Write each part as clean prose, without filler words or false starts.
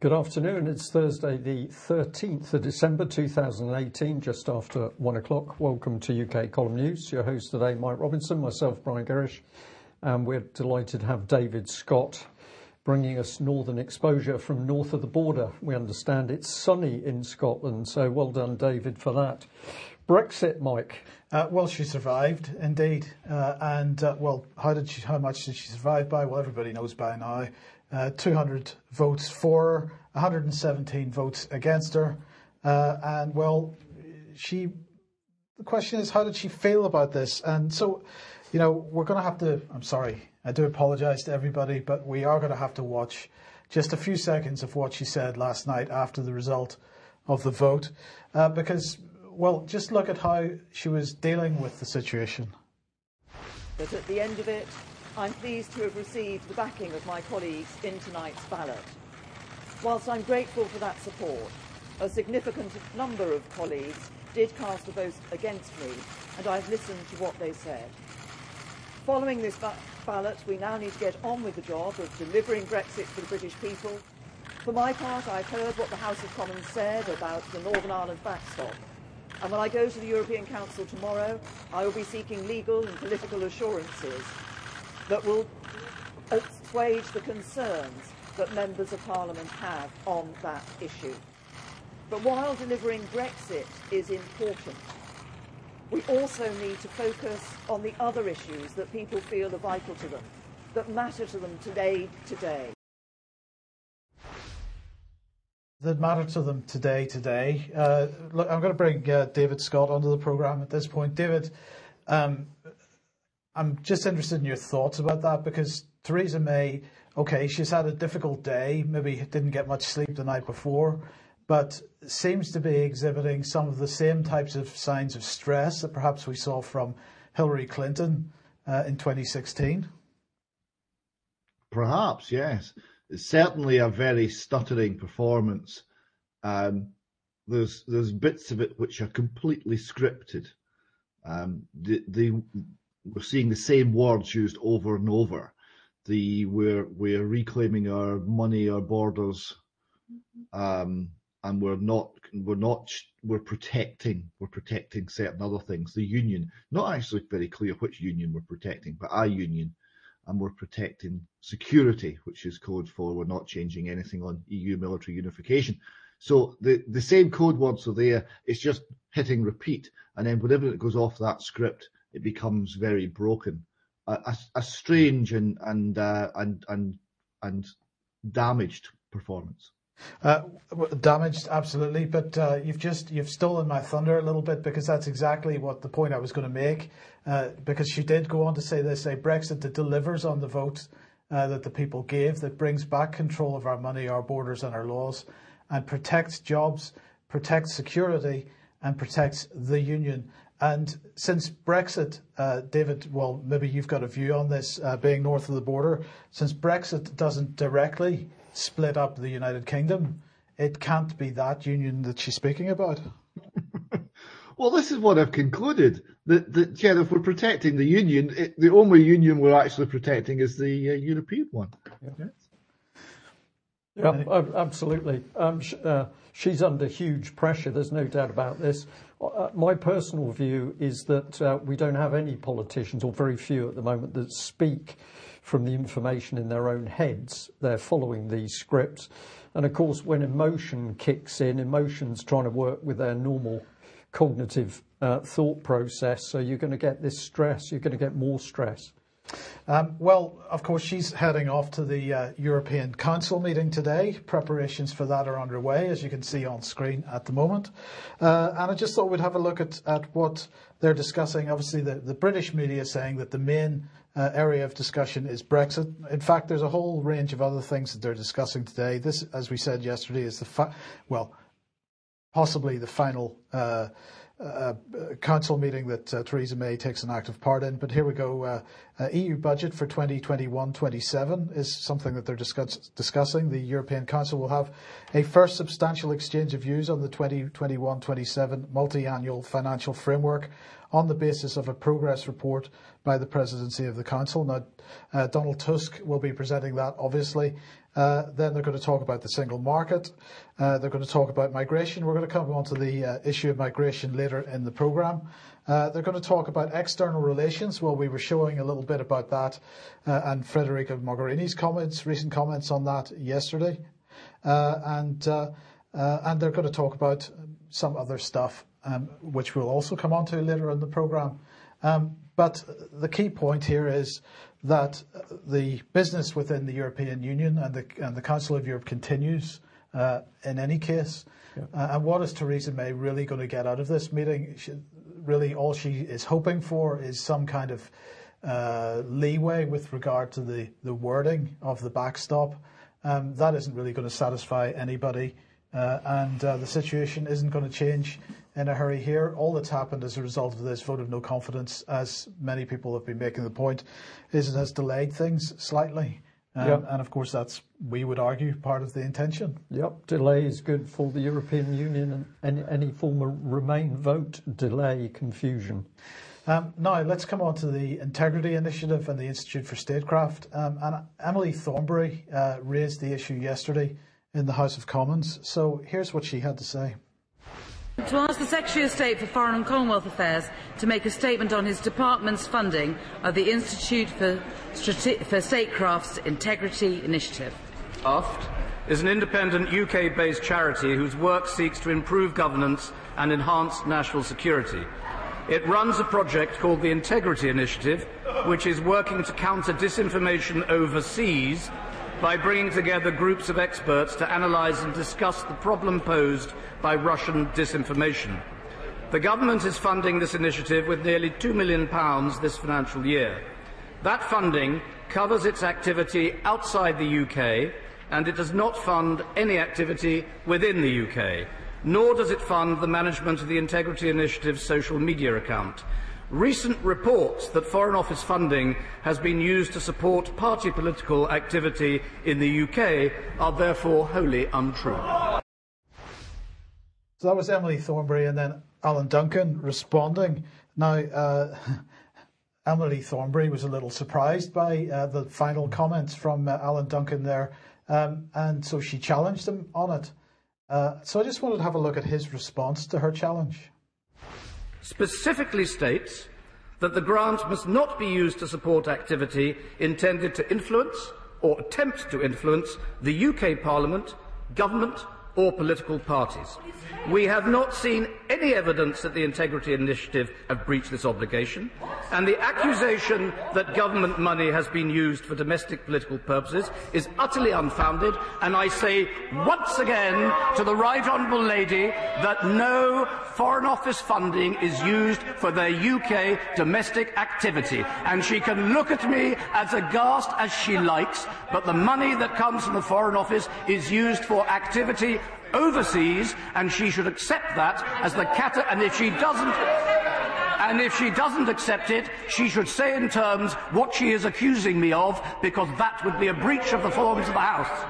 Good afternoon. It's Thursday, the 13th of December 2018, just after 1 o'clock. Welcome to UK Column News. Your host today, Mike Robinson, myself, Brian Gerrish, and we're delighted to have David Scott bringing us northern exposure from north of the border. We understand it's sunny in Scotland, so well done, David, for that. Brexit, Mike. Well, she survived, indeed. How much did she survive by? Well, everybody knows by now. 200 votes for her, 117 votes against her. The question is, how did she feel about this? And so, we're going to have to, I'm sorry, I do apologise to everybody, but we are going to have to watch just a few seconds of what she said last night after the result of the vote. Just look at how she was dealing with the situation. But at the end of it, I'm pleased to have received the backing of my colleagues in tonight's ballot. Whilst I'm grateful for that support, a significant number of colleagues did cast a vote against me, and I've listened to what they said. Following this ballot, we now need to get on with the job of delivering Brexit for the British people. For my part, I've heard what the House of Commons said about the Northern Ireland backstop. And when I go to the European Council tomorrow, I will be seeking legal and political assurances that will assuage the concerns that members of Parliament have on that issue. But while delivering Brexit is important, we also need to focus on the other issues that people feel are vital to them, that matter to them today. That matter to them today. Look, I'm going to bring David Scott onto the programme at this point. David, I'm just interested in your thoughts about that, because Theresa May, okay, she's had a difficult day, maybe didn't get much sleep the night before, but seems to be exhibiting some of the same types of signs of stress that perhaps we saw from Hillary Clinton in 2016. Perhaps, yes. It's certainly a very stuttering performance. There's bits of it which are completely scripted. We're seeing the same words used over and over. We're reclaiming our money, our borders, and we're protecting certain other things. The union, not actually very clear which union we're protecting, but a union, and we're protecting security, which is code for we're not changing anything on EU military unification. So the same code words are there. It's just hitting repeat, and then whenever it goes off that script, it becomes very broken. A strange and damaged performance. Damaged, absolutely, but you've stolen my thunder a little bit, because that's exactly what the point I was going to make. Because she did go on to say this: a Brexit that delivers on the vote that the people gave, that brings back control of our money, our borders, and our laws, and protects jobs, protects security, and protects the union. And since Brexit, David, well, maybe you've got a view on this, being north of the border, since Brexit doesn't directly split up the United Kingdom, it can't be that union that she's speaking about. Well, this is what I've concluded, that if we're protecting the union, the only union we're actually protecting is the European one. Yeah, absolutely. She's under huge pressure, there's no doubt about this. My personal view is that we don't have any politicians, or very few at the moment, that speak from the information in their own heads. They're following these scripts. And of course, when emotion kicks in, emotion's trying to work with their normal cognitive thought process. So you're going to get this stress, you're going to get more stress. Of course, she's heading off to the European Council meeting today. Preparations for that are underway, as you can see on screen at the moment. And I just thought we'd have a look at what they're discussing. Obviously, the British media is saying that the main area of discussion is Brexit. In fact, there's a whole range of other things that they're discussing today. This, as we said yesterday, is possibly the final council meeting that Theresa May takes an active part in. But here we go. EU budget for 2021-27 is something that they're discussing. The European Council will have a first substantial exchange of views on the 2021-27 multi-annual financial framework on the basis of a progress report by the presidency of the council. Now, Donald Tusk will be presenting that, obviously, Then they're going to talk about the single market. They're going to talk about migration. We're going to come on to the issue of migration later in the programme. They're going to talk about external relations. Well, we were showing a little bit about that and Federica Mogherini's recent comments on that yesterday. And they're going to talk about some other stuff, which we'll also come on to later in the programme. But the key point here is that the business within the European Union and the Council of Europe continues in any case. Yeah. And what is Theresa May really going to get out of this meeting? Really, all she is hoping for is some kind of leeway with regard to the wording of the backstop. That isn't really going to satisfy anybody. And the situation isn't going to change in a hurry here. All that's happened as a result of this vote of no confidence, as many people have been making the point, is it has delayed things slightly. And of course, that's, we would argue, part of the intention. Yep, delay is good for the European Union, and any form of Remain vote, delay, confusion. Now, let's come on to the Integrity Initiative and the Institute for Statecraft. And Emily Thornberry raised the issue yesterday in the House of Commons. So here's what she had to say. To ask the Secretary of State for Foreign and Commonwealth Affairs to make a statement on his department's funding of the Institute for Statecraft's Integrity Initiative. AFT is an independent UK-based charity whose work seeks to improve governance and enhance national security. It runs a project called the Integrity Initiative, which is working to counter disinformation overseas by bringing together groups of experts to analyse and discuss the problem posed by Russian disinformation. The government is funding this initiative with nearly £2 million this financial year. That funding covers its activity outside the UK, and it does not fund any activity within the UK, nor does it fund the management of the Integrity Initiative's social media account. Recent reports that Foreign Office funding has been used to support party political activity in the UK are therefore wholly untrue. So that was Emily Thornberry, and then Alan Duncan responding. Now, Emily Thornberry was a little surprised by the final comments from Alan Duncan there, and so she challenged him on it. So I just wanted to have a look at his response to her challenge. Specifically states that the grant must not be used to support activity intended to influence or attempt to influence the UK Parliament, government or political parties. We have not seen any evidence that the Integrity Initiative have breached this obligation, and the accusation that government money has been used for domestic political purposes is utterly unfounded, and I say once again to the Right Honourable Lady that no Foreign Office funding is used for their UK domestic activity, and she can look at me as aghast as she likes, but the money that comes from the Foreign Office is used for activity overseas, and she should accept that as the and if she doesn't accept it, she should say in terms what she is accusing me of, because that would be a breach of the forms of the House.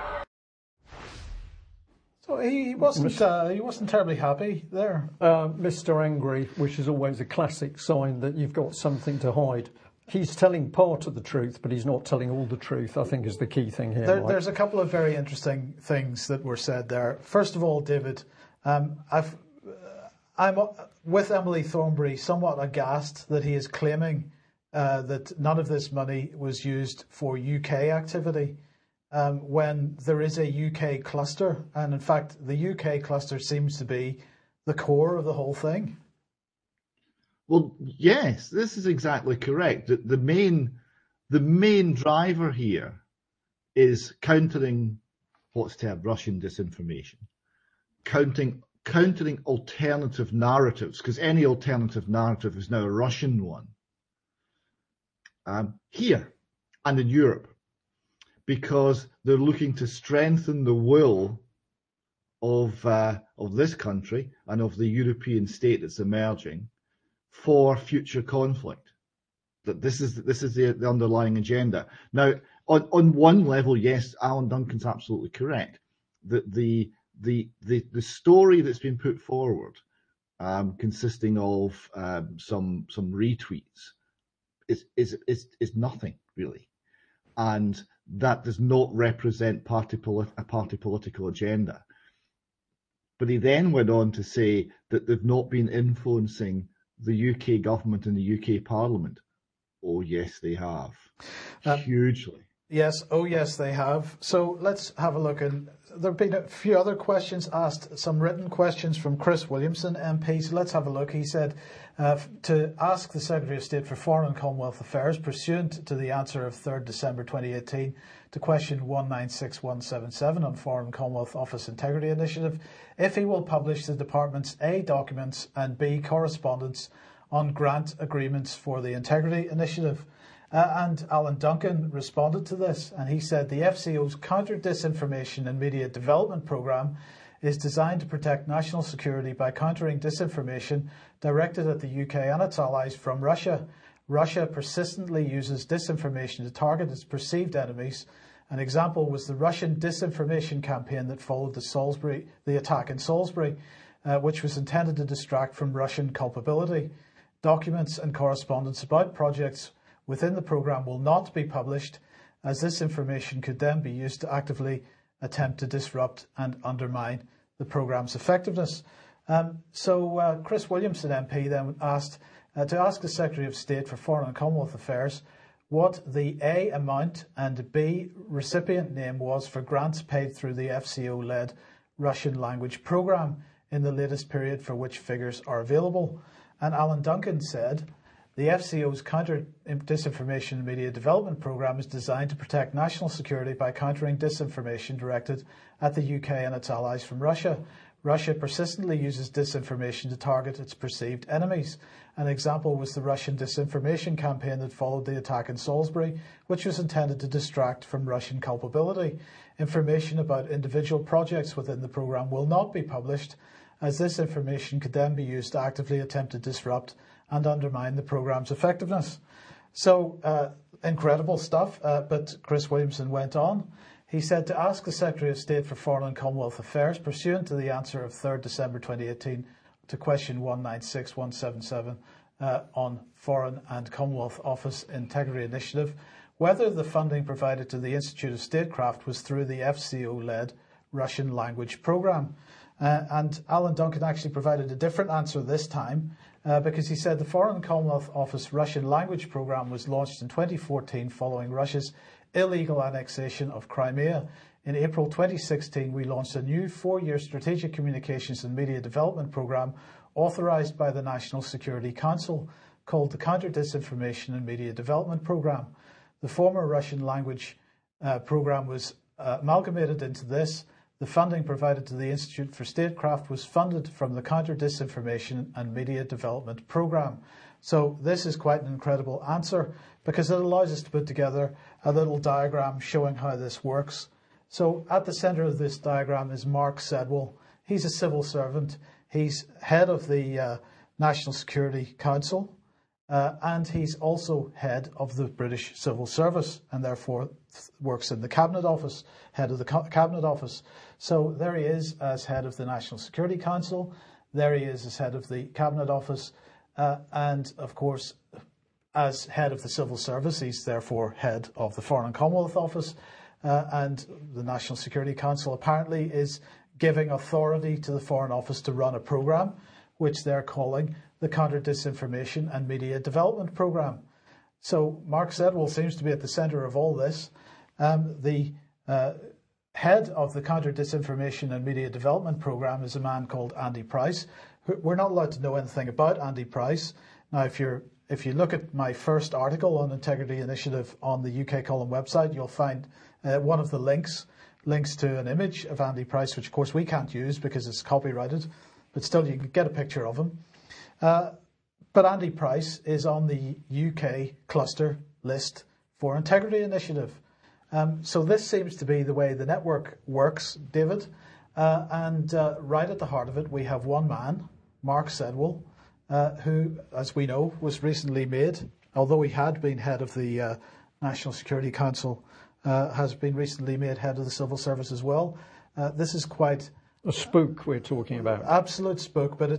So he wasn't terribly happy there. Mr. Angry, which is always a classic sign that you've got something to hide. He's telling part of the truth, but he's not telling all the truth, I think, is the key thing here. There's a couple of very interesting things that were said there. First of all, David, I'm with Emily Thornberry somewhat aghast that he is claiming that none of this money was used for UK activity when there is a UK cluster. And in fact, the UK cluster seems to be the core of the whole thing. Well, yes, this is exactly correct. The main driver here is countering what's termed Russian disinformation, countering alternative narratives, because any alternative narrative is now a Russian one, here and in Europe, because they're looking to strengthen the will of this country and of the European state that's emerging for future conflict. That this is the underlying agenda. Now, on one level, yes, Alan Duncan's absolutely correct. That the story that's been put forward, consisting of some retweets, is nothing really. and that does not represent a party political agenda. But he then went on to say that they've not been influencing the UK government and the UK Parliament. Oh, yes, they have. Hugely. Yes, oh yes, they have. So let's have a look. And there have been a few other questions asked, some written questions from Chris Williamson, MP. So let's have a look. He said to ask the Secretary of State for Foreign and Commonwealth Affairs, pursuant to the answer of 3rd December 2018 to question 196177 on Foreign and Commonwealth Office Integrity Initiative, if he will publish the Department's A, documents and B, correspondence on grant agreements for the Integrity Initiative. And Alan Duncan responded to this, and he said the FCO's Counter-Disinformation and Media Development Programme is designed to protect national security by countering disinformation directed at the UK and its allies from Russia. Russia persistently uses disinformation to target its perceived enemies. An example was the Russian disinformation campaign that followed the attack in Salisbury, which was intended to distract from Russian culpability. Documents and correspondence about projects within the programme will not be published, as this information could then be used to actively attempt to disrupt and undermine the programme's effectiveness. So Chris Williamson MP then asked to ask the Secretary of State for Foreign and Commonwealth Affairs what the A amount and B recipient name was for grants paid through the FCO-led Russian language programme in the latest period for which figures are available. And Alan Duncan said, the FCO's Counter-Disinformation and Media Development Programme is designed to protect national security by countering disinformation directed at the UK and its allies from Russia. Russia persistently uses disinformation to target its perceived enemies. An example was the Russian disinformation campaign that followed the attack in Salisbury, which was intended to distract from Russian culpability. Information about individual projects within the programme will not be published, as this information could then be used to actively attempt to disrupt and undermine the programme's effectiveness. So, incredible stuff, but Chris Williamson went on. He said to ask the Secretary of State for Foreign and Commonwealth Affairs, pursuant to the answer of 3rd December 2018 to question 196177 on Foreign and Commonwealth Office Integrity Initiative, whether the funding provided to the Institute of Statecraft was through the FCO-led Russian language programme. And Alan Duncan actually provided a different answer this time, because he said the Foreign and Commonwealth Office Russian language programme was launched in 2014 following Russia's illegal annexation of Crimea. In April 2016, we launched a new 4-year strategic communications and media development programme authorised by the National Security Council called the Counter-Disinformation and Media Development Programme. The former Russian language programme was amalgamated into this. The funding provided to the Institute for Statecraft was funded from the Counter-Disinformation and Media Development Programme. So this is quite an incredible answer because it allows us to put together a little diagram showing how this works. So at the centre of this diagram is Mark Sedwill. He's a civil servant. He's head of the National Security Council and he's also head of the British Civil Service and therefore works in the Cabinet Office, head of the Cabinet Office. So there he is as head of the National Security Council. There he is as head of the Cabinet Office. And of course, as head of the Civil Service, he's therefore head of the Foreign and Commonwealth Office. And the National Security Council apparently is giving authority to the Foreign Office to run a programme, which they're calling the Counter-Disinformation and Media Development Programme. So Mark Sedwill seems to be at the centre of all this. The head of the Counter-Disinformation and Media Development Programme is a man called Andy Price. We're not allowed to know anything about Andy Price. Now, if you look at my first article on Integrity Initiative on the UK Column website, you'll find one of the links to an image of Andy Price, which of course we can't use because it's copyrighted, but still you can get a picture of him. But Andy Price is on the UK cluster list for Integrity Initiative. So this seems to be the way the network works, David. And right at the heart of it, we have one man, Mark Sedwill, who, as we know, was recently made, although he had been head of the National Security Council, has been recently made head of the Civil Service as well. This is quite a spook we're talking about. Absolute spook, but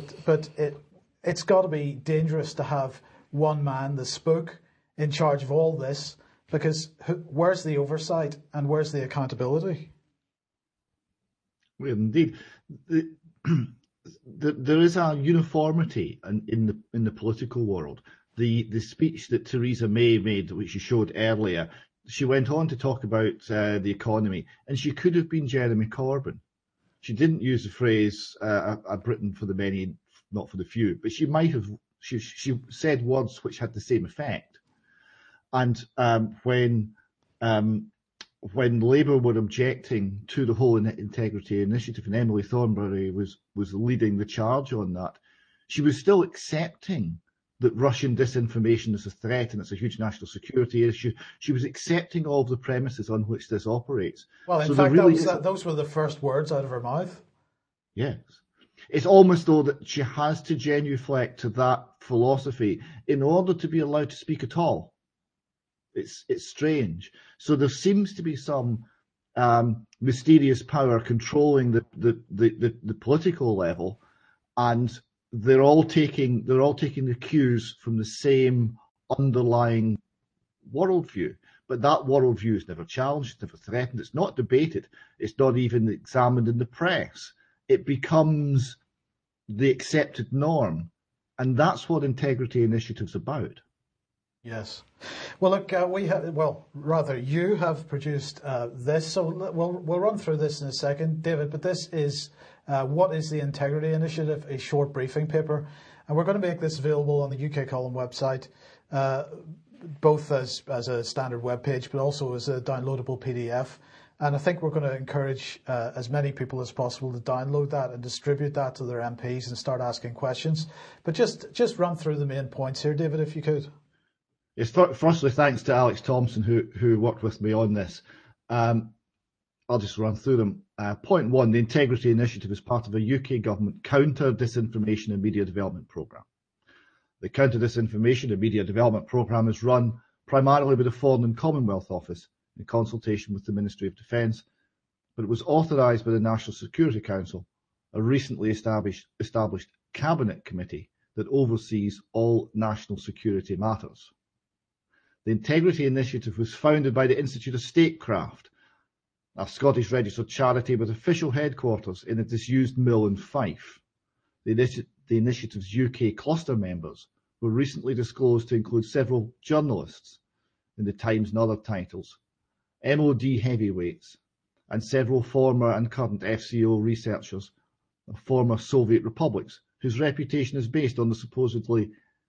it's got to be dangerous to have one man, the spook, in charge of all this, Because where's the oversight and where's the accountability? Well, indeed. There is a uniformity in the political world. The speech that Theresa May made, which you showed earlier, she went on to talk about the economy, and she could have been Jeremy Corbyn. She didn't use the phrase "a Britain for the many, not for the few," but she might have. She said words which had the same effect. And when Labour were objecting to the whole integrity initiative, and Emily Thornberry was leading the charge on that, she was still accepting that Russian disinformation is a threat and it's a huge national security issue. She was accepting all of the premises on which this operates. Well, in fact, those were the first words out of her mouth. Yes. It's almost though that she has to genuflect to that philosophy in order to be allowed to speak at all. It's strange. So there seems to be some mysterious power controlling the political level, and they're all taking the cues from the same underlying worldview. But that worldview is never challenged, never threatened. It's not debated. It's not even examined in the press. It becomes the accepted norm, and that's what Integrity Initiative's about. Yes. Well, look, you have produced this, so we'll run through this in a second, David. But this is what is the Integrity Initiative? A short briefing paper, and we're going to make this available on the UK Column website, both as a standard web page, but also as a downloadable PDF. And I think we're going to encourage as many people as possible to download that and distribute that to their MPs and start asking questions. But just run through the main points here, David, if you could. Yes, firstly, thanks to Alex Thompson who worked with me on this. I'll just run through them. Point one, the Integrity Initiative is part of a UK government counter-disinformation and media development programme. The counter-disinformation and media development programme is run primarily by the Foreign and Commonwealth Office in consultation with the Ministry of Defence, but it was authorised by the National Security Council, a recently established cabinet committee that oversees all national security matters. The Integrity Initiative was founded by the Institute of Statecraft, a Scottish registered charity with official headquarters in a disused mill in Fife. The initiative's UK cluster members were recently disclosed to include several journalists in the Times and other titles, MOD heavyweights, and several former and current FCO researchers of former Soviet republics, whose reputation is based on the supposedly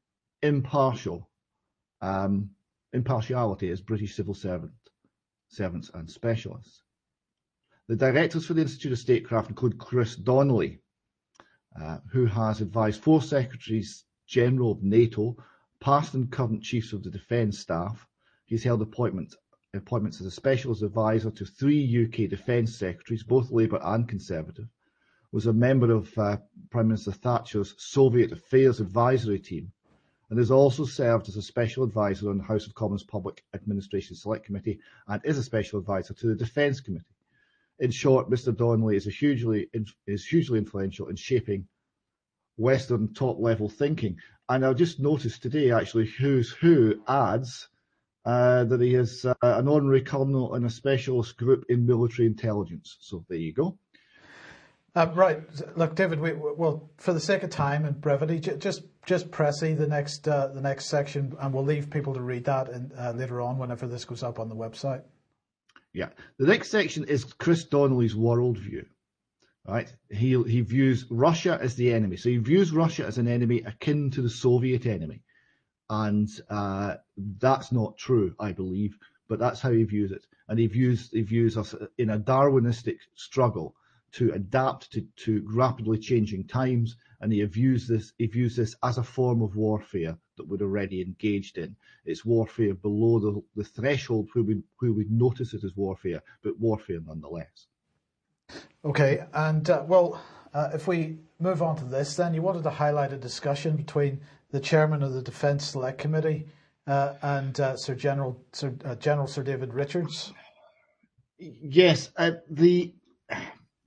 impartiality as British civil servants and specialists. The directors for the Institute of Statecraft include Chris Donnelly, who has advised 4 Secretaries General of NATO, past and current Chiefs of the Defence Staff. He's held appointments as a specialist advisor to 3 UK Defence Secretaries, both Labour and Conservative, was a member of Prime Minister Thatcher's Soviet Affairs Advisory Team, and has also served as a special advisor on the House of Commons Public Administration Select Committee and is a special advisor to the Defence Committee. In short, Mr. Donnelly is hugely influential in shaping Western top-level thinking. And I just noticed today, actually, Who's Who adds that he is an honorary colonel in a specialist group in military intelligence. So there you go. Right. Look, David, well, for the sake of time and brevity, just press the next section, and we'll leave people to read that later on whenever this goes up on the website. Yeah. The next section is Chris Donnelly's worldview. Right. He views Russia as the enemy. So he views Russia as an enemy akin to the Soviet enemy. And that's not true, I believe, but that's how he views it. And he views us in a Darwinistic struggle to adapt to rapidly changing times, and he views this as a form of warfare that we're already engaged in. It's warfare below the threshold where we notice it as warfare, but warfare nonetheless. Okay, and if we move on to this, then you wanted to highlight a discussion between the chairman of the Defence Select Committee and General Sir David Richards. Yes,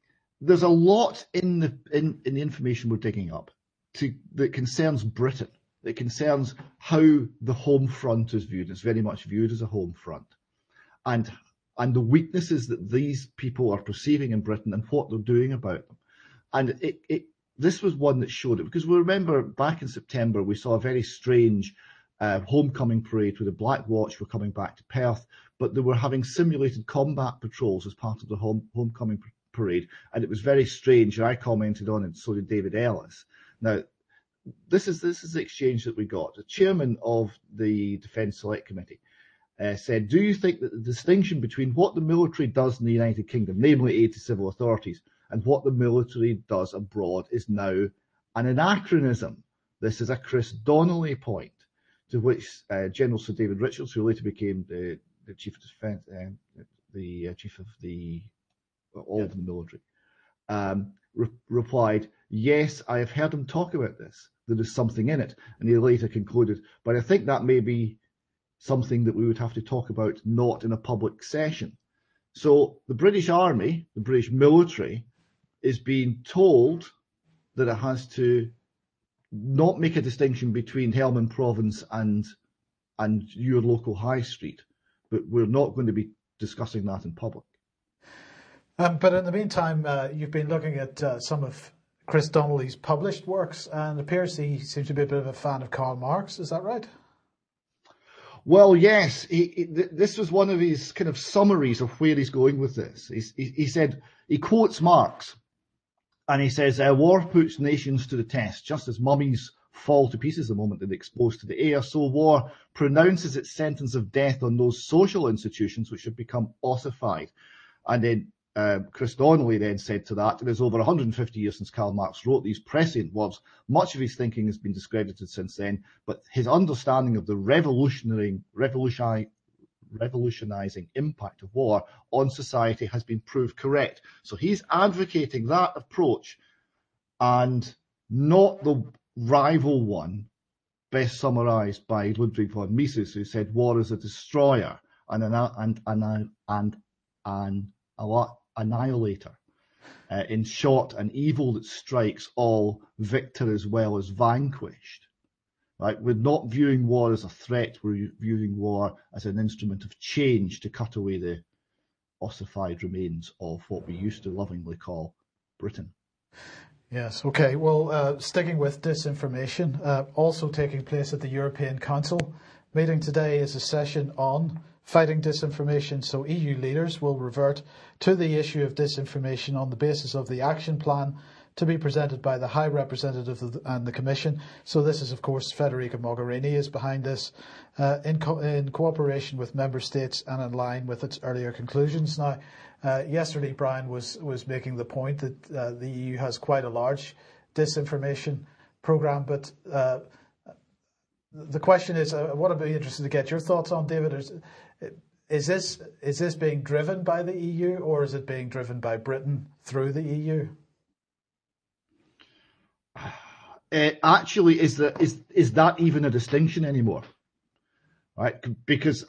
there's a lot in the information we're digging up that concerns Britain It concerns how the home front is viewed. It's very much viewed as a home front. And the weaknesses that these people are perceiving in Britain and what they're doing about them. And this was one that showed it, because we remember back in September, we saw a very strange homecoming parade where the Black Watch were coming back to Perth, but they were having simulated combat patrols as part of the homecoming parade. And it was very strange. And I commented on it, so did David Ellis. Now, this is the exchange that we got. The chairman of the Defence Select Committee said, do you think that the distinction between what the military does in the United Kingdom, namely aid to civil authorities, and what the military does abroad is now an anachronism? This is a Chris Donnelly point, to which General Sir David Richards, who later became the Chief of Defence, the Chief of all of the military, replied, yes, I have heard him talk about this. There is something in it. And he later concluded, but I think that may be something that we would have to talk about not in a public session. So the British Army, the British military, is being told that it has to not make a distinction between Helmand Province and your local high street, but we're not going to be discussing that in public. But in the meantime, you've been looking at some of Chris Donnelly's published works, and it appears he seems to be a bit of a fan of Karl Marx. Is that right? Well, yes. This was one of his kind of summaries of where he's going with this. He said, he quotes Marx, and he says, war puts nations to the test, just as mummies fall to pieces the moment they're exposed to the air, so war pronounces its sentence of death on those social institutions which have become ossified. And then Chris Donnelly then said to that, it is over 150 years since Karl Marx wrote these prescient words. Much of his thinking has been discredited since then, but his understanding of the revolutionizing impact of war on society has been proved correct. So he's advocating that approach and not the rival one best summarized by Ludwig von Mises, who said war is a destroyer and an annihilator. In short, an evil that strikes all, victor as well as vanquished. Right? We're not viewing war as a threat, we're viewing war as an instrument of change to cut away the ossified remains of what we used to lovingly call Britain. Yes, okay. Well, sticking with disinformation, also taking place at the European Council meeting today is a session on fighting disinformation. So EU leaders will revert to the issue of disinformation on the basis of the action plan to be presented by the High Representative and the Commission. So this is, of course, Federica Mogherini is behind this in cooperation with Member States and in line with its earlier conclusions. Now, yesterday, Brian was making the point that the EU has quite a large disinformation programme, but the question is, what I'd be interested to get your thoughts on, David, is this being driven by the EU, or is it being driven by Britain through the EU? Actually, is that even a distinction anymore? Right? Because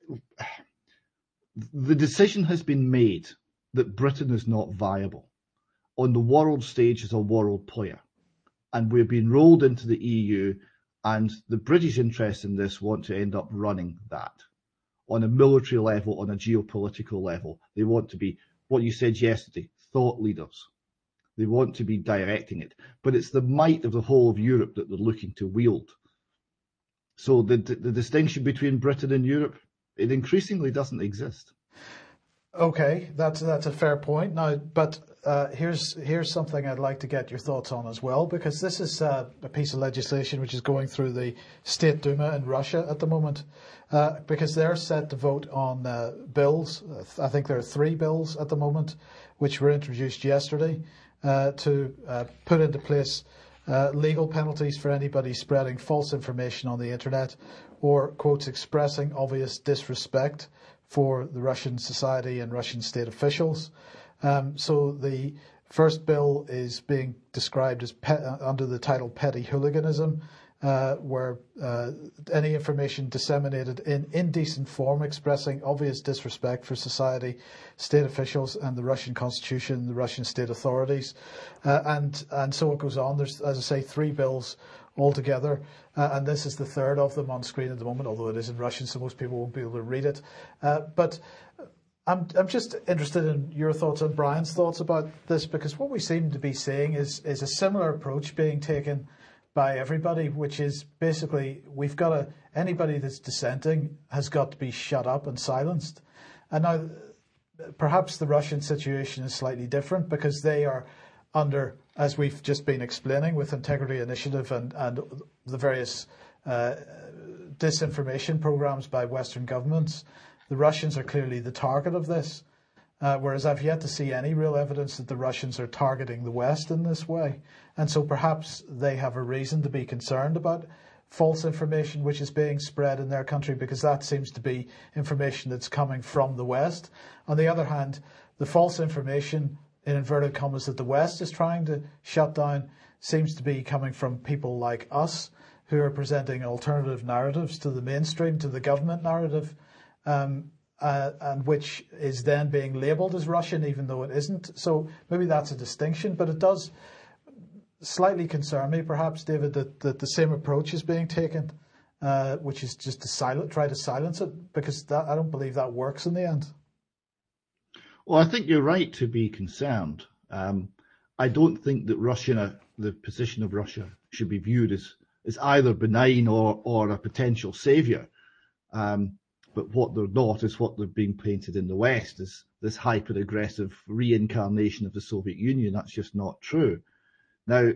the decision has been made that Britain is not viable on the world stage as a world player, and we're being rolled into the EU. And the British interests in this want to end up running that on a military level, on a geopolitical level. They want to be, what you said yesterday, thought leaders. They want to be directing it. But it's the might of the whole of Europe that they're looking to wield. So the distinction between Britain and Europe, it increasingly doesn't exist. Okay, that's a fair point. Now, but here's something I'd like to get your thoughts on as well, because this is a piece of legislation which is going through the State Duma in Russia at the moment, because they're set to vote on bills. I think there are 3 bills at the moment which were introduced yesterday to put into place legal penalties for anybody spreading false information on the internet or, quotes, expressing obvious disrespect for the Russian society and Russian state officials. So the first bill is being described as under the title Petty Hooliganism, where any information disseminated in indecent form expressing obvious disrespect for society, state officials and the Russian constitution, the Russian state authorities. And so it goes on. There's, as I say, 3 bills altogether. And this is the third of them on screen at the moment, although it is in Russian, so most people won't be able to read it. But I'm just interested in your thoughts and Brian's thoughts about this, because what we seem to be seeing is a similar approach being taken by everybody, which is basically anybody that's dissenting has got to be shut up and silenced. And now, perhaps the Russian situation is slightly different because they are under, as we've just been explaining, with Integrity Initiative and the various disinformation programs by Western governments. The Russians are clearly the target of this, whereas I've yet to see any real evidence that the Russians are targeting the West in this way. And so perhaps they have a reason to be concerned about false information which is being spread in their country, because that seems to be information that's coming from the West. On the other hand, the false information, in inverted commas, that the West is trying to shut down seems to be coming from people like us, who are presenting alternative narratives to the mainstream, to the government narrative, and which is then being labelled as Russian, even though it isn't. So maybe that's a distinction, but it does slightly concern me, perhaps, David, that the same approach is being taken, which is just to try to silence it, because I don't believe that works in the end. Well, I think you're right to be concerned. I don't think that the position of Russia should be viewed as either benign or a potential saviour. But what they're not is what they're being painted in the West as this hyper-aggressive reincarnation of the Soviet Union. That's just not true. Now,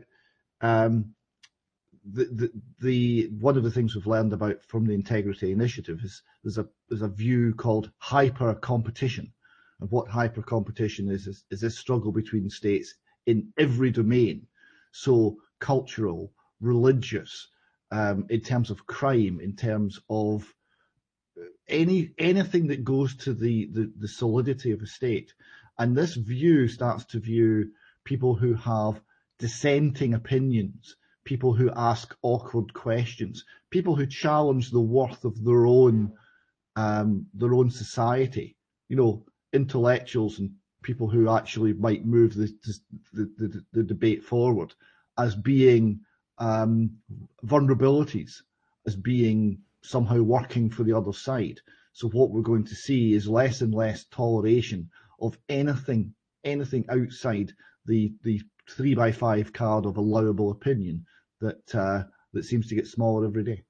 the one of the things we've learned about from the Integrity Initiative is there's a view called hyper-competition. And what hyper-competition is this struggle between states in every domain. So cultural, religious, in terms of crime, in terms of anything that goes to the solidity of a state. And this view starts to view people who have dissenting opinions, people who ask awkward questions, people who challenge the worth of their own society, intellectuals and people who actually might move the debate forward, as being vulnerabilities, as being somehow working for the other side. So what we're going to see is less and less toleration of anything outside the 3x5 card of allowable opinion that seems to get smaller every day.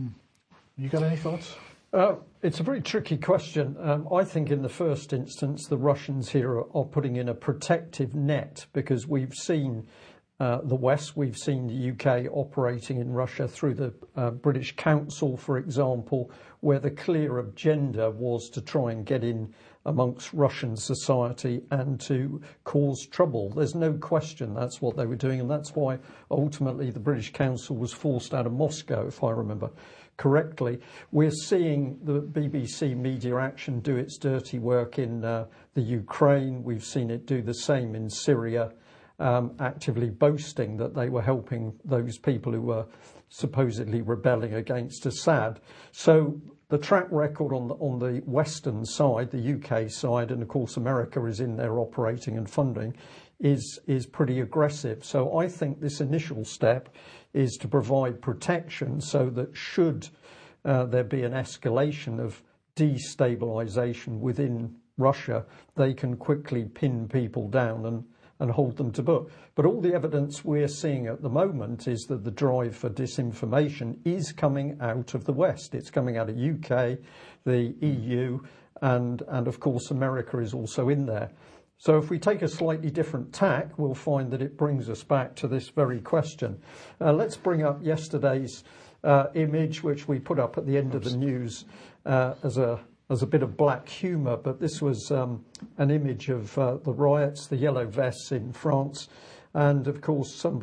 You got any thoughts? It's a very tricky question. I think in the first instance, the Russians here are putting in a protective net, because we've seen the West, we've seen the UK operating in Russia through the British Council, for example, where the clear agenda was to try and get in amongst Russian society and to cause trouble. There's no question that's what they were doing, and that's why ultimately the British Council was forced out of Moscow, if I remember correctly. We're seeing the BBC Media Action do its dirty work in the Ukraine. We've seen it do the same in Syria, actively boasting that they were helping those people who were supposedly rebelling against Assad. So the track record on the Western side, the UK side, and of course America is in there operating and funding, is pretty aggressive. So I think this initial step is to provide protection so that should there be an escalation of destabilization within Russia, they can quickly pin people down and hold them to book. But all the evidence we're seeing at the moment is that the drive for disinformation is coming out of the West. It's coming out of UK, the EU, and of course America is also in there. So if we take a slightly different tack, we'll find that it brings us back to this very question. Let's bring up yesterday's image, which we put up at the end of the news as a bit of black humour, but this was an image of the riots, the yellow vests in France, and of course some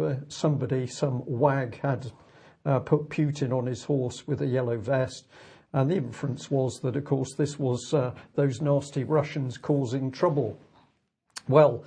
wag had put Putin on his horse with a yellow vest, and the inference was that, of course, this was those nasty Russians causing trouble. Well,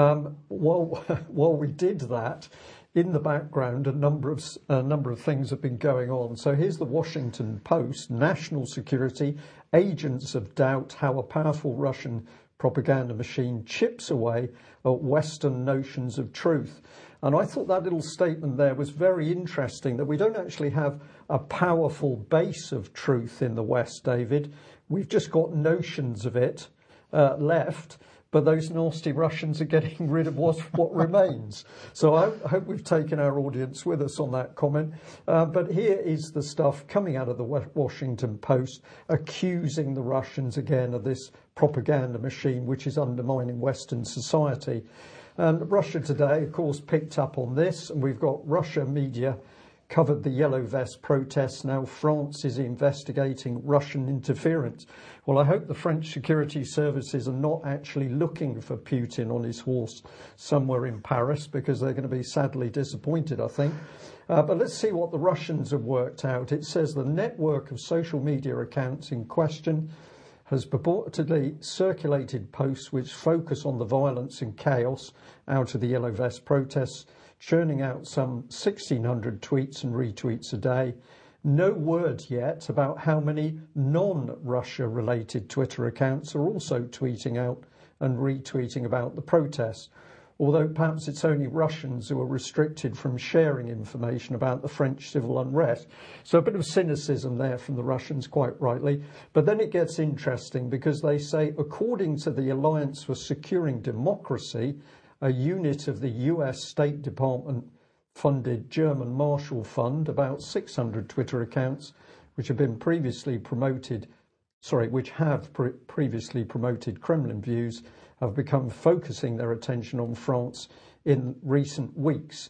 while we did that, in the background, a number of things have been going on. So here's the Washington Post: national security, agents of doubt, how a powerful Russian propaganda machine chips away at Western notions of truth. And I thought that little statement there was very interesting, that we don't actually have a powerful base of truth in the West, David. We've just got notions of it left, but those nasty Russians are getting rid of what remains. So I hope we've taken our audience with us on that comment. But here is the stuff coming out of the Washington Post, accusing the Russians again of this propaganda machine which is undermining Western society. And Russia Today, of course, picked up on this, and we've got Russia media covered the Yellow Vest protests. Now France is investigating Russian interference. Well, I hope the French security services are not actually looking for Putin on his horse somewhere in Paris, because they're going to be sadly disappointed, I think. But let's see what the Russians have worked out. It says the network of social media accounts in question has purportedly circulated posts which focus on the violence and chaos out of the Yellow Vest protests, churning out some 1,600 tweets and retweets a day. No word yet about how many non-Russia related Twitter accounts are also tweeting out and retweeting about the protests, although perhaps it's only Russians who are restricted from sharing information about the French civil unrest. So a bit of cynicism there from the Russians, quite rightly. But then it gets interesting, because they say, according to the Alliance for Securing Democracy, a unit of the US State Department funded German Marshall Fund, about 600 Twitter accounts which have previously promoted Kremlin views have become focusing their attention on France in recent weeks.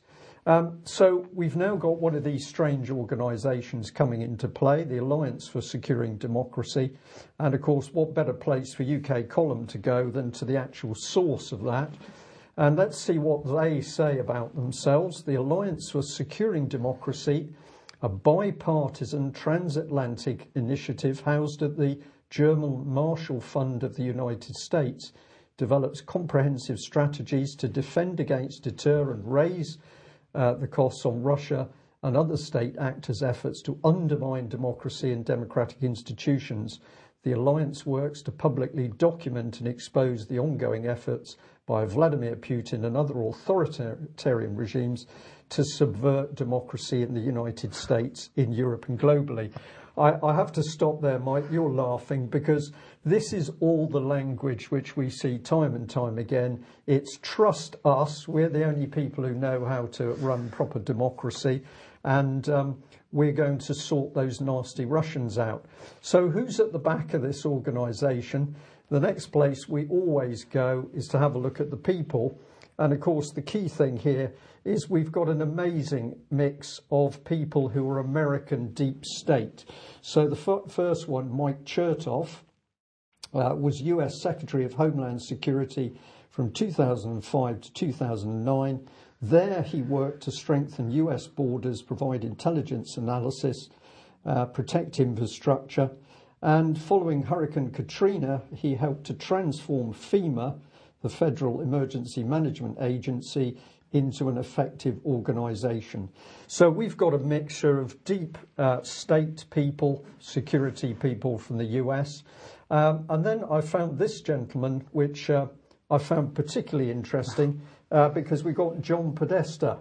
So we've now got one of these strange organisations coming into play, the Alliance for Securing Democracy. And of course, what better place for UK Column to go than to the actual source of that? And let's see what they say about themselves. The Alliance for Securing Democracy, a bipartisan transatlantic initiative housed at the German Marshall Fund of the United States, develops comprehensive strategies to defend against, deter and raise the costs on Russia and other state actors' efforts to undermine democracy and democratic institutions. The alliance works to publicly document and expose the ongoing efforts by Vladimir Putin and other authoritarian regimes to subvert democracy in the United States, in Europe and globally. I have to stop there, Mike. You're laughing, because this is all the language which we see time and time again. It's trust us. We're the only people who know how to run proper democracy, and we're going to sort those nasty Russians out. So who's at the back of this organisation? The next place we always go is to have a look at the people. And of course, the key thing here is we've got an amazing mix of people who are American deep state. So the first one, Mike Chertoff, was US Secretary of Homeland Security from 2005 to 2009. There he worked to strengthen US borders, provide intelligence analysis, protect infrastructure. And following Hurricane Katrina, he helped to transform FEMA, the Federal Emergency Management Agency, into an effective organisation. So we've got a mixture of deep state people, security people from the US. And then I found this gentleman, which I found particularly interesting, because we got John Podesta,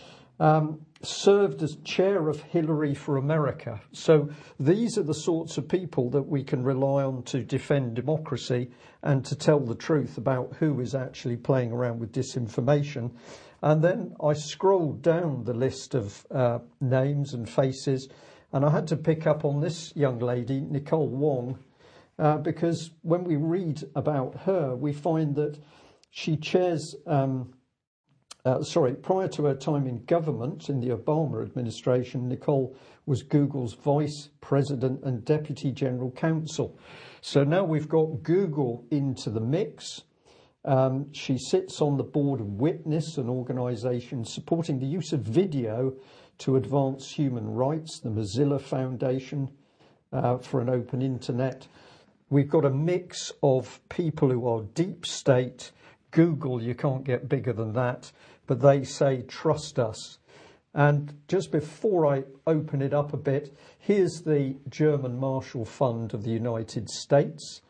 served as chair of Hillary for America. So these are the sorts of people that we can rely on to defend democracy and to tell the truth about who is actually playing around with disinformation. And then I scrolled down the list of names and faces, and I had to pick up on this young lady, Nicole Wong, because when we read about her, we find that she chairs, prior to her time in government in the Obama administration, Nicole was Google's vice president and deputy general counsel. So now we've got Google into the mix. She sits on the board of Witness, an organisation supporting the use of video to advance human rights, the Mozilla Foundation for an open internet. We've got a mix of people who are deep state. Google, you can't get bigger than that, but they say, trust us. And just before I open it up a bit, here's the German Marshall Fund of the United States.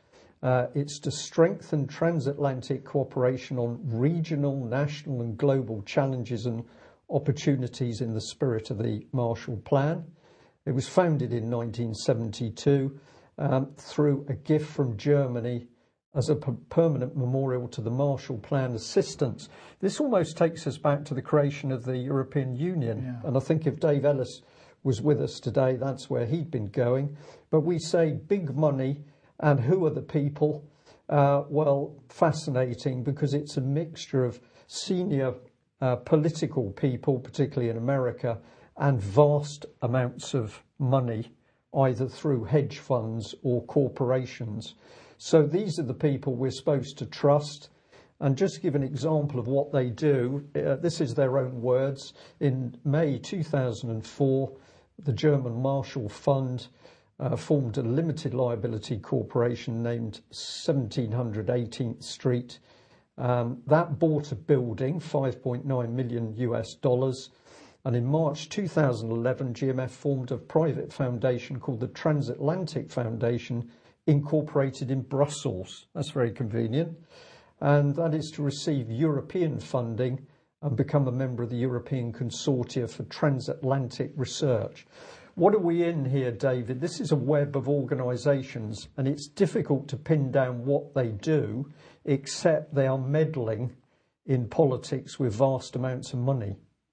It's to strengthen transatlantic cooperation on regional, national and global challenges and opportunities in the spirit of the Marshall Plan. It was founded in 1972 through a gift from Germany as a permanent memorial to the Marshall Plan assistance. This almost takes us back to the creation of the European Union. Yeah. And I think if Dave Ellis was with us today, that's where he'd been going. But we say big money, and who are the people? Well, fascinating, because it's a mixture of senior political people, particularly in America, and vast amounts of money, either through hedge funds or corporations. So these are the people we're supposed to trust. And just to give an example of what they do, this is their own words. In May 2004, the German Marshall Fund formed a limited liability corporation named 1700 18th Street. That bought a building, $5.9 million. And in March 2011, GMF formed a private foundation called the Transatlantic Foundation, incorporated in Brussels. That's very convenient. And that is to receive European funding and become a member of the European Consortia for Transatlantic Research. What are we in here, David? This is a web of organisations, and it's difficult to pin down what they do, except they are meddling in politics with vast amounts of money.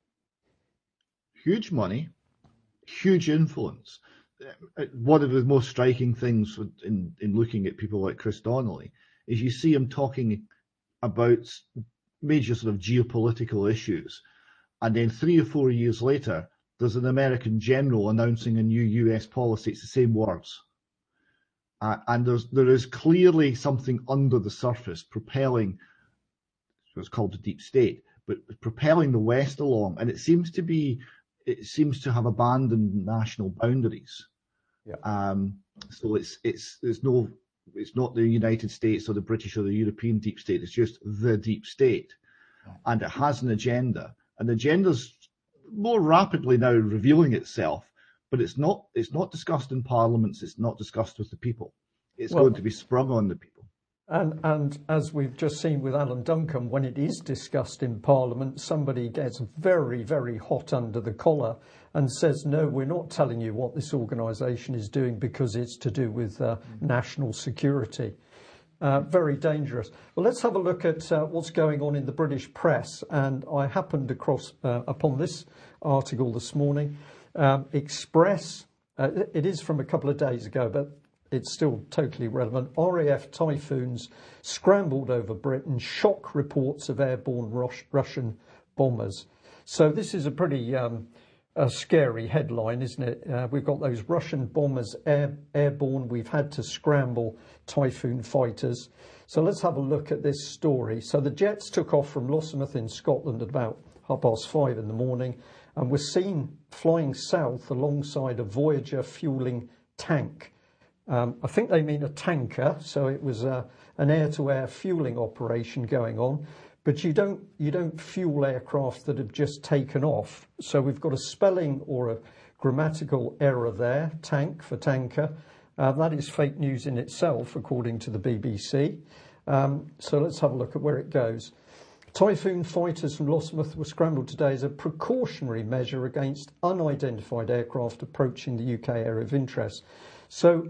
Huge money, huge influence. One of the most striking things in looking at people like Chris Donnelly is you see him talking about major sort of geopolitical issues, and then 3 or 4 years later, there's an American general announcing a new US policy. It's the same words. And there is clearly something under the surface propelling, what's called the deep state, but propelling the West along. And it seems to have abandoned national boundaries. Yeah. So it's not the United States or the British or the European deep state. It's just the deep state, and it has an agenda. And the agenda's more rapidly now revealing itself, but it's not discussed in parliaments. It's not discussed with the people. It's going to be sprung on the people. And as we've just seen with Alan Duncan, when it is discussed in Parliament, somebody gets very, very hot under the collar and says, no, we're not telling you what this organisation is doing because it's to do with national security. Very dangerous. Well, let's have a look at what's going on in the British press. And I happened upon this article this morning. Express, it is from a couple of days ago, but it's still totally relevant. RAF Typhoons scrambled over Britain, shock reports of airborne Russian bombers. So this is a pretty scary headline, isn't it? We've got those Russian bombers airborne. We've had to scramble Typhoon fighters. So let's have a look at this story. So the jets took off from Lossiemouth in Scotland at about 5:30 in the morning and were seen flying south alongside a Voyager fueling tank. I think they mean a tanker, so it was an air-to-air fueling operation going on. But you don't fuel aircraft that have just taken off. So we've got a spelling or a grammatical error there, tank for tanker. That is fake news in itself, according to the BBC. So let's have a look at where it goes. Typhoon fighters from Lossiemouth were scrambled today as a precautionary measure against unidentified aircraft approaching the UK area of interest. So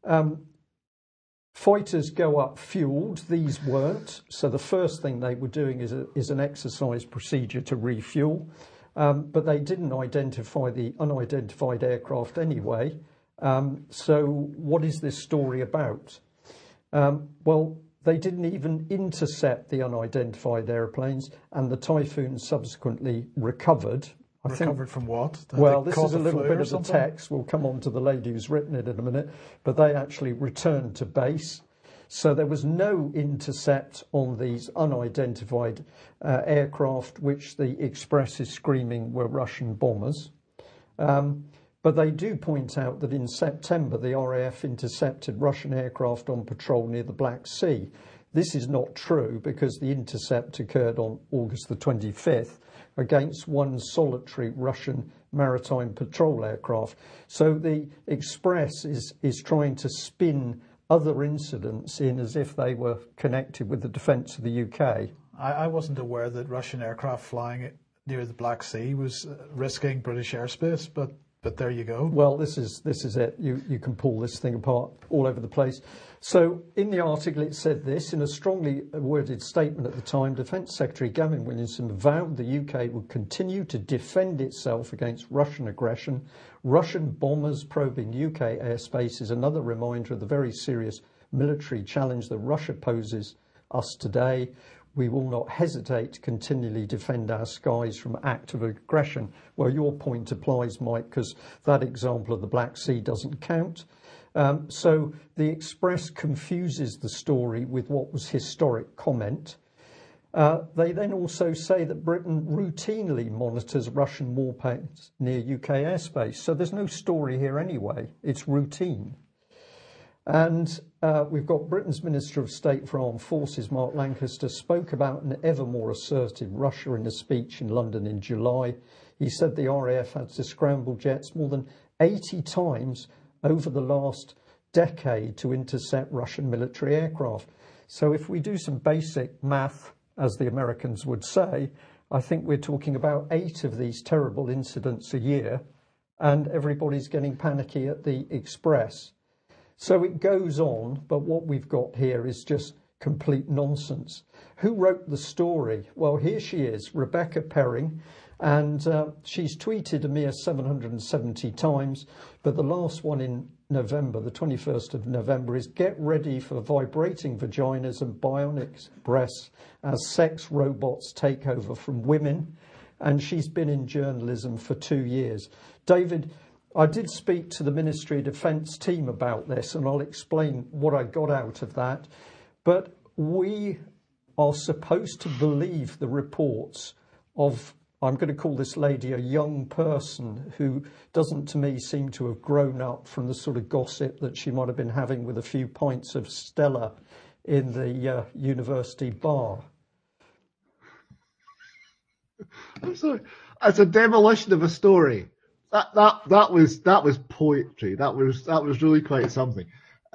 fighters go up fueled. These weren't. So the first thing they were doing is an exercise procedure to refuel. But they didn't identify the unidentified aircraft anyway. So what is this story about? Well, they didn't even intercept the unidentified airplanes, and the Typhoon subsequently recovered. Recovered from what? Well, this is a little bit of the text. We'll come on to the lady who's written it in a minute. But they actually returned to base. So there was no intercept on these unidentified aircraft, which the Express is screaming were Russian bombers. But they do point out that in September, the RAF intercepted Russian aircraft on patrol near the Black Sea. This is not true because the intercept occurred on August the 25th against one solitary Russian maritime patrol aircraft. So the Express is trying to spin other incidents in as if they were connected with the defence of the UK. I wasn't aware that Russian aircraft flying near the Black Sea was risking British airspace, but there you go. Well, this is it. You can pull this thing apart all over the place. So in the article it said this, in a strongly worded statement at the time, Defence Secretary Gavin Williamson vowed the UK would continue to defend itself against Russian aggression. Russian bombers probing UK airspace is another reminder of the very serious military challenge that Russia poses us today. We will not hesitate to continually defend our skies from acts of aggression. Well, your point applies, Mike, because that example of the Black Sea doesn't count. So the Express confuses the story with what was historic comment. They then also say that Britain routinely monitors Russian warplanes near UK airspace. So there's no story here anyway. It's routine. And we've got Britain's Minister of State for Armed Forces, Mark Lancaster, spoke about an ever more assertive Russia in a speech in London in July. He said the RAF had to scramble jets more than 80 times over the last decade to intercept Russian military aircraft. So if we do some basic math, as the Americans would say, I think we're talking about 8 of these terrible incidents a year, and everybody's getting panicky at the Express. So it goes on, but what we've got here is just complete nonsense. Who wrote the story? Well, here she is, Rebecca Perring, and she's tweeted a mere 770 times, but the last one in November, the 21st of November, is get ready for vibrating vaginas and bionic breasts as sex robots take over from women. And she's been in journalism for 2 years. David, I did speak to the Ministry of Defence team about this, and I'll explain what I got out of that. But we are supposed to believe the reports of, I'm going to call this lady a young person who doesn't to me seem to have grown up from the sort of gossip that she might have been having with a few pints of Stella in the university bar. I'm sorry. It's a demolition of a story. That was poetry. That was really quite something.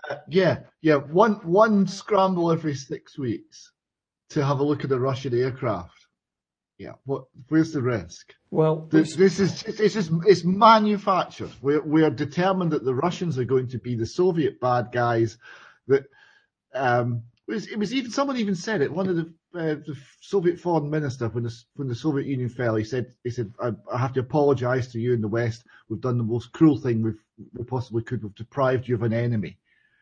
One scramble every 6 weeks to have a look at the Russian aircraft. Yeah, where's the risk? Well, it's manufactured. We are determined that the Russians are going to be the Soviet bad guys. That it was even someone even said it. One of the Soviet foreign minister when the Soviet Union fell, he said I have to apologise to you in the West. We've done the most cruel thing we possibly could. We've deprived you of an enemy,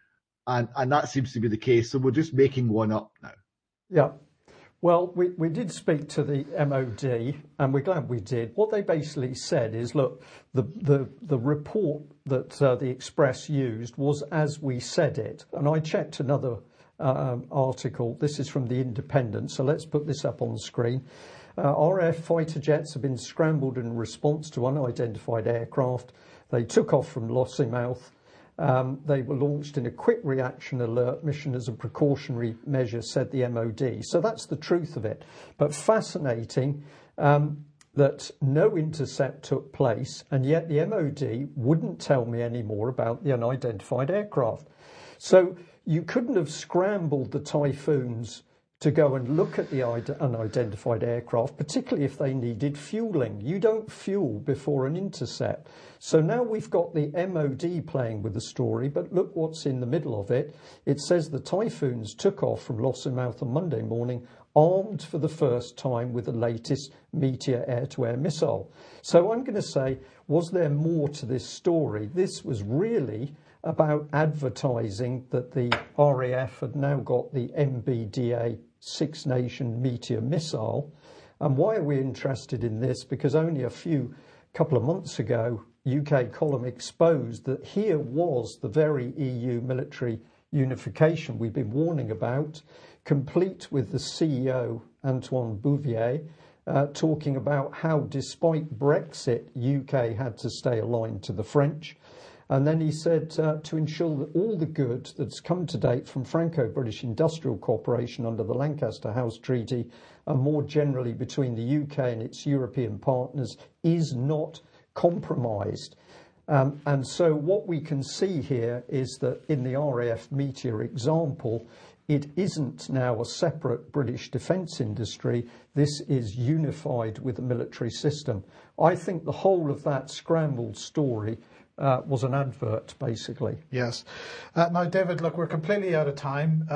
and that seems to be the case. So we're just making one up now. Yeah. Well, we did speak to the MOD, and we're glad we did. What they basically said is, look, the report that the Express used was as we said it. And I checked another article. This is from The Independent, so let's put this up on the screen. RAF fighter jets have been scrambled in response to unidentified aircraft. They took off from Lossiemouth. They were launched in a quick reaction alert mission as a precautionary measure, said the MOD. So that's the truth of it. But fascinating that no intercept took place, and yet the MOD wouldn't tell me any more about the unidentified aircraft. So you couldn't have scrambled the Typhoons to go and look at the unidentified aircraft, particularly if they needed fueling. You don't fuel before an intercept. So now we've got the MOD playing with the story, but look what's in the middle of it. It says the Typhoons took off from Lossiemouth on Monday morning, armed for the first time with the latest Meteor air-to-air missile. So I'm going to say, was there more to this story? This was really about advertising that the RAF had now got the MBDA Six Nation Meteor missile. And why are we interested in this? Because only a couple of months ago, UK column exposed that here was the very EU military unification we've been warning about, complete with the CEO, Antoine Bouvier, talking about how despite Brexit, UK had to stay aligned to the French. And then he said to ensure that all the good that's come to date from Franco-British industrial cooperation under the Lancaster House Treaty and more generally between the UK and its European partners is not compromised. And so what we can see here is that in the RAF Meteor example, it isn't now a separate British defence industry. This is unified with the military system. I think the whole of that scrambled story was an advert, basically. Yes. Now, David, look, we're completely out of time.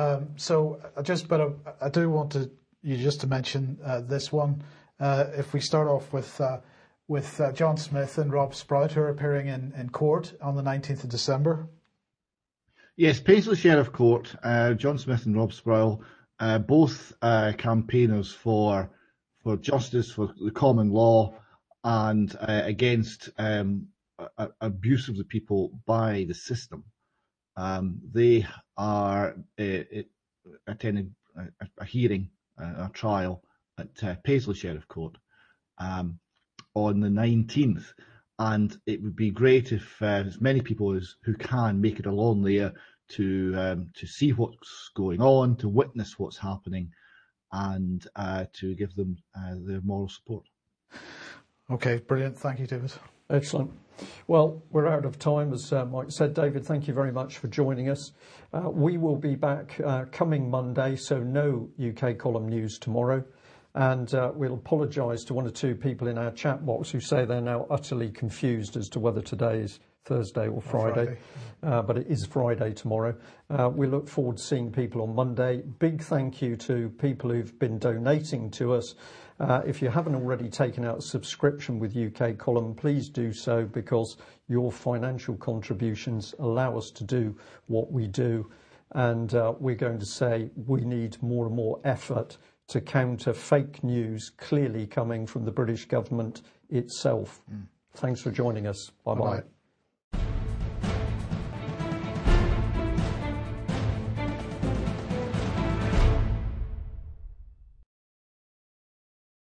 I do want you just to mention this one. If we start off with John Smith and Rob Sprout, who are appearing in court on the 19th of December. Yes, Paisley Sheriff Court, John Smith and Rob Sproul, both campaigners for justice, for the common law, and against abuse of the people by the system. They are attending a hearing, a trial at Paisley Sheriff Court on the 19th. And it would be great if as many people who can make it along there to see what's going on, to witness what's happening, and to give them their moral support. Okay, brilliant. Thank you, David. Excellent. Well, we're out of time, as Mike said. David, thank you very much for joining us. We will be back coming Monday, so no UK column news tomorrow. And we'll apologise to one or two people in our chat box who say they're now utterly confused as to whether today is Thursday or Friday. But it is Friday tomorrow. We look forward to seeing people on Monday. Big thank you to people who've been donating to us. If you haven't already taken out a subscription with UK Column, please do so, because your financial contributions allow us to do what we do. And we're going to say we need more and more effort to counter fake news clearly coming from the British government itself. Thanks for joining us. Bye-bye.